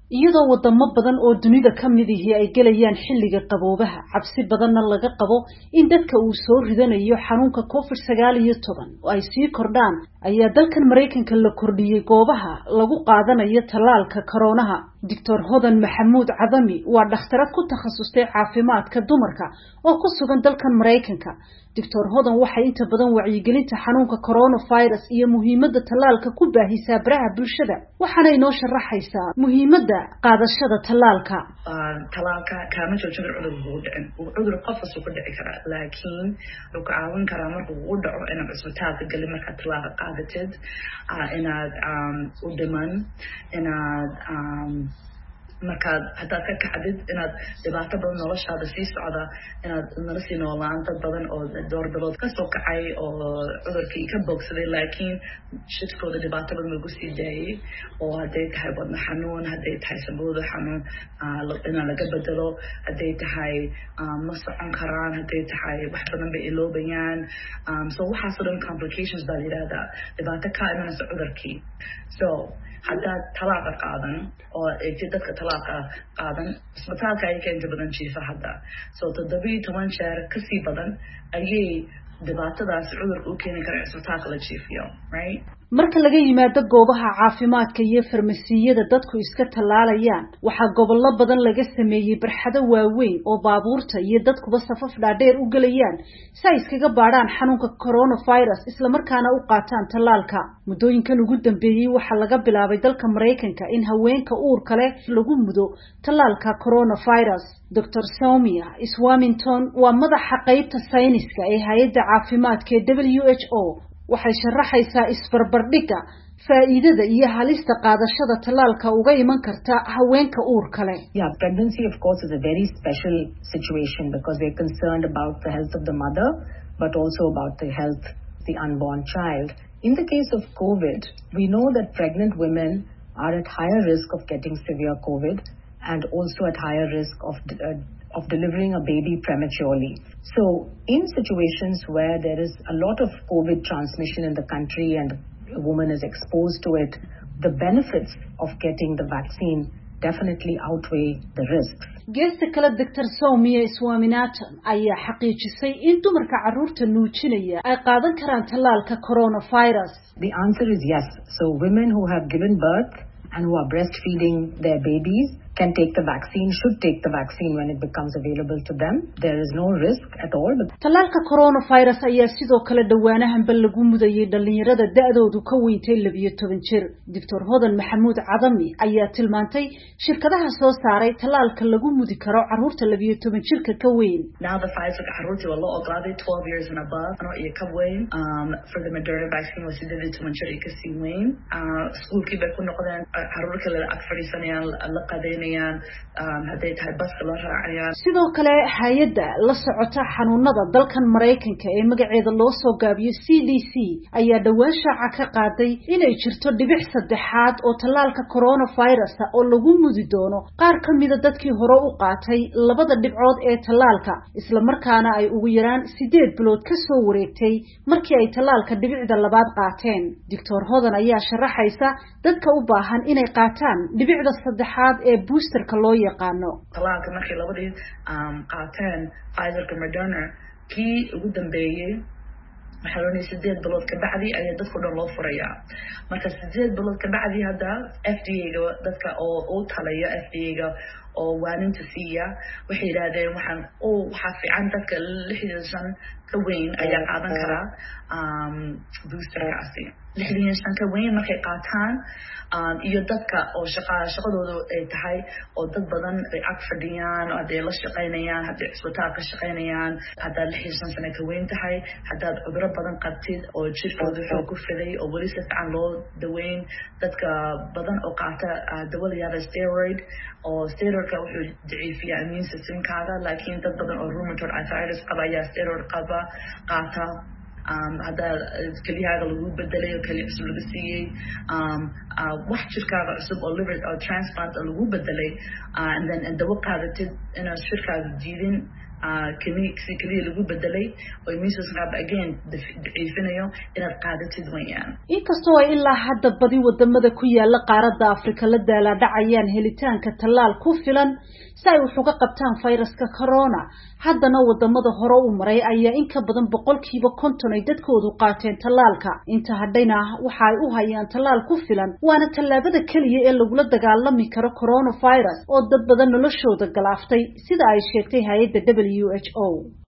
iyadoo wadamo badan oo dunida ka mid ihi ay gelayaan xilliga qaboobaha cabsi badanna laga qabo in dadka uu soo ridanayo xanuunka COVID-19 oo ay sii kordhaan ayaa dalkan Mareykanka la kordhiyay goobaha lagu qaadanayo tallaalka koronaha. Dr. Hodan Maxamuud Cadami waa dhakhtarad ku takhasustay caafimaadka dumarka oo ku sugan dalkan Mareykanka. Dr. Hodan waxay inta badan wacyigelinta xanuunka coronavirus iyo muhiimadda tallaalka ku baahisaa baraha bulshada. Waxaana inoo sharaxaysaa muhiimadda qaadashada tallaalka. Tallaalka kama joojin cudur qof kasta ku dhici kara, laakiin wuxuu ka caawin karaa marka uu dhaco inaad isbitaalka gali marka tallaalka qaadatid, inaad u dhiman, inaad markaad hadaad ka kacdid inaad dhibaato badan noloshaada sii socda, inaad nala sii noolaan dad badan oo door bilood kasoo kacay oo cudurkii ka bogsaday laakiin shidkooda dhibaato badan lagu sii daayay, oo hadday tahay wadna xanuun, hadday tahay sababada xanuun inaa laga bedelo, hadday tahay ma socon karaan, hadday tahay wax badan bay iloobayaan, so waxaasoo dhan complications baa la yidhahdaa, dhibaato ka imanaysa cudurkii. So haddaad talaaqa qaadan oo eegtid dadka talaaqa qaadan isbitaalka ay ka inta badan jiifa hadda, so 17 jeer kasii badan ayay dhibaatadaas cudurka u keeni kara isbitaalka la jiifiyo, right? Marka laga yimaado goobaha caafimaadka iyo farmasiyada dadku iska tallaalayaan, waxaa gobollo badan laga sameeyay barxado waaweyn oo baabuurta iyo dadkuba safaf dhaadheer u galayaan si ay iskaga baadhaan xanuunka coronavirus isla markaana u qaataan tallaalka. Muddooyinkan ugu dambeeyay waxaa laga bilaabay dalka Mareykanka in haweenka uurka leh lagu mudo tallaalka coronavirus. Dr. Soumya Swaminton waa madaxa qaybta sayniska ee hay'adda caafimaadka ee WHO. waxay sharaxaysaa isbarbardhigga faa'iidada iyo halista qaadashada tallaalka uga iman karta haweenka uurka leh. Yeah, pregnancy of course is a very special situation because we're concerned about the health of the mother but also about the health of the unborn child. In the case of COVID, we know that pregnant women are at higher risk of getting severe COVID and also at higher risk of delivering a baby prematurely. So in situations where there is a lot of COVID transmission in the country and a woman is exposed to it, the benefits of getting the vaccine definitely outweigh the risks. Geesta kale Dr. Soumya Swaminathan ayaa xaqiijisay in dumarka carruurta nuujinaya ay qaadan karaan tallaalka coronavirus. The answer is yes. So women who have given birth and who are breastfeeding their babies can take the vaccine, should take the vaccine when it becomes available to them. There is no risk at all. Tallaalka coronavirus ayaa sidoo kale dhawaanahanba lagu mudayay dhalinyarada da'doodu ka weyntay 12 jir. Dr. Hodan Maxamuud Cadami ayaa tilmaantay shirkadaha soo saaray tallaalka lagu mudi karo carruurta 12 jirka ka weyn. Now the Pfizer carruurta waa loo ogolaaday 12 years and above iyo ka weyn. For the Moderna vaccine waa 18 jir iyo ka sii weyn. Iskuulkii bay ku noqdeen carruur kale ag fadhiisanayaan la qadeynayaan. sidoo kale hay'adda la socota xanuunada dalkan Mareykanka ee magaceeda loo soo gaabiyo CDC ayaa dhawaan shaaca ka qaaday inay jirto dhibic saddexaad oo tallaalka coronavirus oo lagu mudi doono qaar ka mid ah dadkii hore u qaatay labada dhibcood ee tallaalka isla markaana ay ugu yaraan 8 bilood ka soo wareegtay markii ay tallaalka dhibicda labaad qaateen. Dr. Hodan ayaa sharaxaysa dadka u baahan inay qaataan dhibicda saddexaad ee boosterka loo yaqaano. Tallaalka markii labadii qaateen Pfizer-ka Moderna kii ugu dambeeyay waxaa loo leeyahay 8 bilood ka bacdi ayaa dadku dhan loo furayaa. Marka 8 bilood ka bacdi hadda FDA-ga dadka oo talaya FDA-ga oo waaninta siiya waxay yiraahdeen waxaa fiican dadka 65 ka weyn ayaa qaadan kara boosterkaasi. 65 ka weyn markay qaataan iyo dadka oo shaqadooda ay tahay oo dad badan ay ag fadhiyaan oo ay la shaqeynayaan, hadday isbitaalka shaqeynayaan, haddaad 65 sano ka weyn tahay, haddaad cudurro badan qabtid oo jirkooda xoog ku fiday oo weli si fiican loo daweyn, dadka badan oo qaata dawo la yiraahdo steroid oo steroidka wuxuu daciifiyaa immune systemkaaga, laakiin dad badan oo rheumatoid arthritis qaba ayaa steroid qaata. hadda kelyahaaga lagu bedelay oo kaliya cusub laga siiyey, wax jirkaaga cusub oo liver oo transplant lagu bedelay, and then dawo qaadatid inaad shirkaaga jiidin kaliya lagu bedelay oo measles again daciifinayo inaad qaadatid wayaan. Inkastoo ay ilaa hadda badi wadamada ku yaala qaaradda Afrika la daaladhacayaan helitaanka tallaal ku filan si ay wax uga qabtaan fayraska corona, haddana wadamada hore u maray ayaa in ka badan 50% ay dadkoodu qaateen tallaalka. Inta hadhayna waxa ay u hayaan tallaal ku filan, waana tallaabada kaliya ee lagula dagaalami karo coronavirus oo dad badan noloshooda galaaftay sida ay sheegtay hay'adda WHO.